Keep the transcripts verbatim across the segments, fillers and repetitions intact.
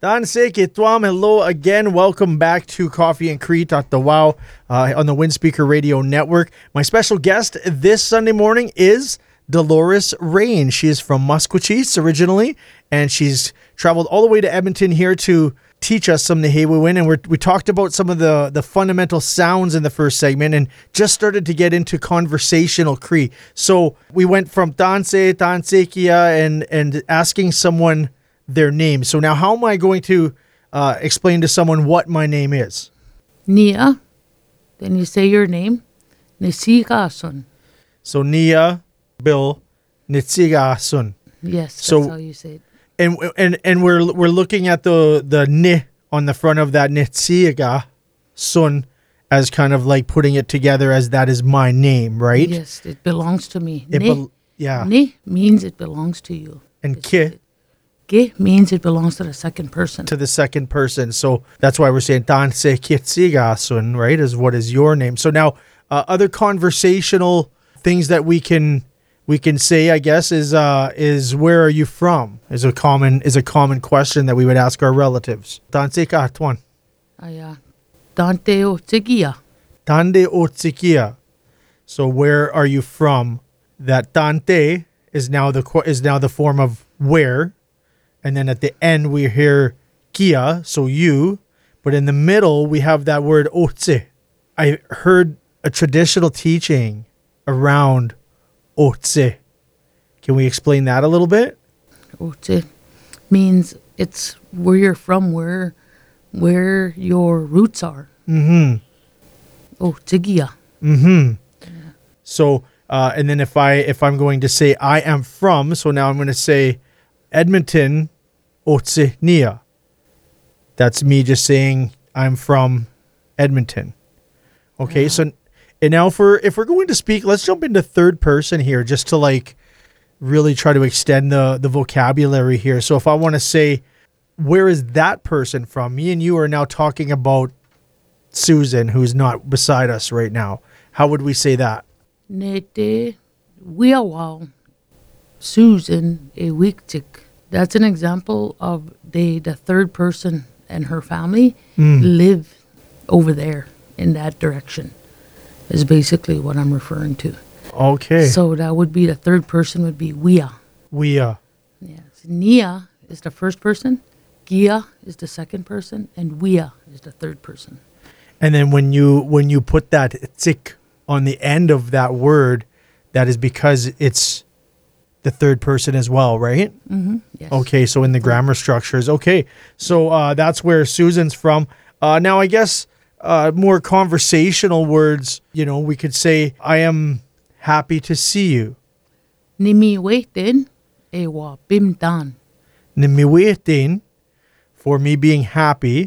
Dan Seke Tuam, hello again. Welcome back to Coffee and Crete at the Wow uh, on the Windspeaker Radio Network. My special guest this Sunday morning is Dolores Rain. She is from Maskwacis originally, and she's traveled all the way to Edmonton here to teach us some Nehewewin. And we're, we talked about some of the, the fundamental sounds in the first segment and just started to get into conversational Cree. So we went from Tanse, Tansekia, and, and asking someone their name. So now how am I going to uh, explain to someone what my name is? Nia. Then you say your name. Nisigasun. So Nia, Bill, Nitsigasun. Yes, that's So- how you say it. And and and we're we're looking at the the ni on the front of that Nitsiga Sun as kind of like putting it together as that is my name, right? Yes, it belongs to me. It Ne, bel- yeah. ne means it belongs to you. And This ki is it. Ge means it belongs to the second person. to the second person. So that's why we're saying Tanse Kitsiga Sun, right? Is what is your name. So now uh, other conversational things that we can we can say, I guess, is uh is where are you from? Is a common is a common question that we would ask our relatives. Tanse Katwan. Aya. Dante o Tigia. Tande Otsikia. So where are you from? That Tante is now the qu- is now the form of where, and then at the end we hear Kia, so you, but in the middle we have that word Otse. I heard a traditional teaching around Otse. Can we explain that a little bit? Ote means it's where you're from, where where your roots are. Mm-hmm. Oh, Tigia. Mm-hmm. So, uh, and then if I if I'm going to say I am from, so now I'm going to say Edmonton, Otsenia. That's me just saying I'm from Edmonton. Okay, Yeah. so and now for if we're going to speak, let's jump into third person here, just to like really try to extend the the vocabulary here. So if I want to say, where is that person from? Me and you are now talking about Susan, who's not beside us right now. How would we say that? Nete Wiawau Susan a Wiktik. That's an example of they the third person and her family live over there in that direction. Is basically what I'm referring to. Okay. So that would be the third person would be Wia. we uh Yes. Nia is the first person, Gia is the second person, and Wia is the third person. and then when you when you put that tik on the end of that word, that is because it's the third person as well, right? Mm-hmm. Yes. Okay, so in the grammar structures. Okay, so uh, that's where Susan's from. Uh, now, I guess uh, more conversational words, you know, we could say, I am happy to see you. Nimi waitin ewa bimdan. Nimiwitin, for me being happy.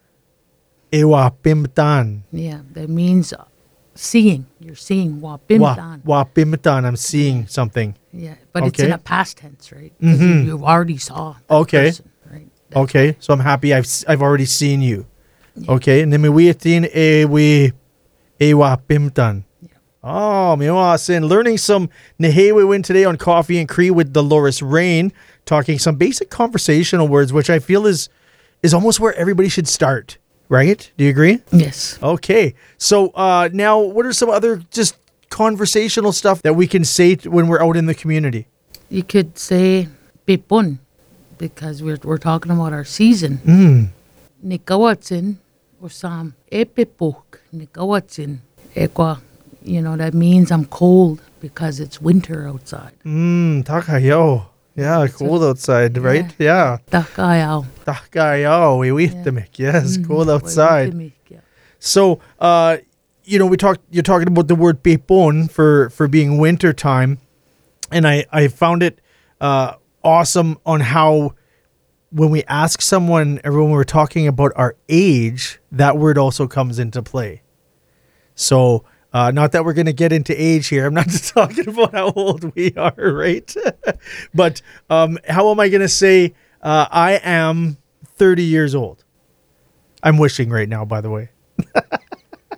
Ewa pimtan. Yeah, that means uh, seeing. You're seeing wa Wa, bimdan. wa pimtan, I'm seeing something. Yeah, but it's in Okay. a past tense, right? 'Cause Mhm. You, you already saw. that Okay. person, right? That's Okay, so I'm happy I've s- I've already seen you. Okay, nimiwitin ewi ewa pimtan. Oh, miwasin. Learning some Nehewewin today on Coffee and Cree with Dolores Rain, talking some basic conversational words, which I feel is is almost where everybody should start, right? Do you agree? Yes. Okay, so uh, now what are some other just conversational stuff that we can say t- when we're out in the community? You could say pipon because we're we're talking about our season. Mm. Nikawatsin or sam epipok nikawatsin ekwa. You know that means I'm cold because it's winter outside. Mm, takayo. Yeah, cold outside, right? Yeah. Takayao. Takayo, iwitamik. Yes, cold outside. Yeah. So, uh, you know, we talked. You're talking about the word pepon for for being winter time, and I I found it uh, awesome on how when we ask someone or when we're talking about our age, that word also comes into play. So, uh, not that we're going to get into age here. I'm not just talking about how old we are, right? But um, how am I going to say uh, I am thirty years old? I'm wishing right now, by the way.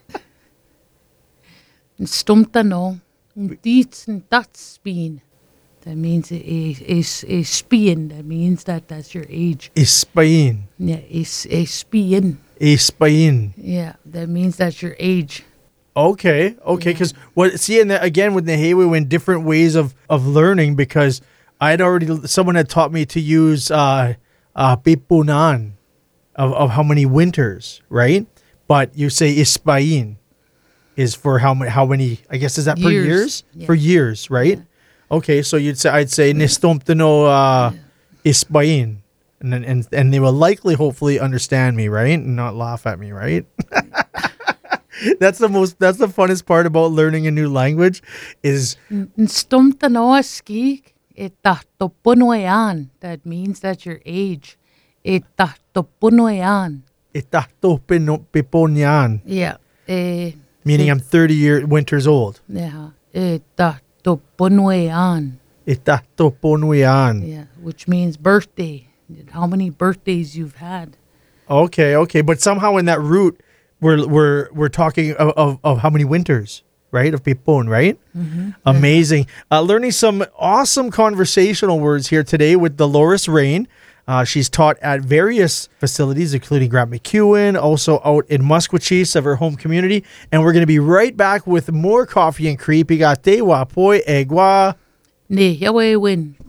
Stumtano. Diets and that's been. That means a, a, a spian. That means that that's your age. Ispain. Yeah, a, a spian. Ispain. Yeah, that means that's your age. Okay, okay, because Yeah. what see, and again with Nehe, we went different ways of of learning because I had already someone had taught me to use uh uh pipunan of of how many winters, right? But you say ispain is for how many how many? I guess is that per Years. years Yeah. for years, right? Yeah. Okay, so you'd say I'd say nistomtano uh ispain. And then, and and they will likely, hopefully, understand me, right, and not laugh at me, right? That's the most. That's the funnest part about learning a new language, is Stumtanoaski, etahtopunoyan. That means that's your age. Etahtopunoyan. itahto pino- piponyan, Yeah. Eh, meaning I'm thirty year winters old. yeah. Etahtopunoyan. Itahto ponuyan. Yeah, which means birthday. How many birthdays you've had. Okay, okay, but somehow in that root, we're we're we're talking of of, of how many winters, right? Of pipon, right? Mm-hmm. Amazing. Uh, learning some awesome conversational words here today with Dolores Rain. Uh, she's taught at various facilities, including Grant McEwen, also out in Musquechies of her home community. And we're going to be right back with more Coffee and Creep. Igate, wapoy, egwa. Ne, yawe win.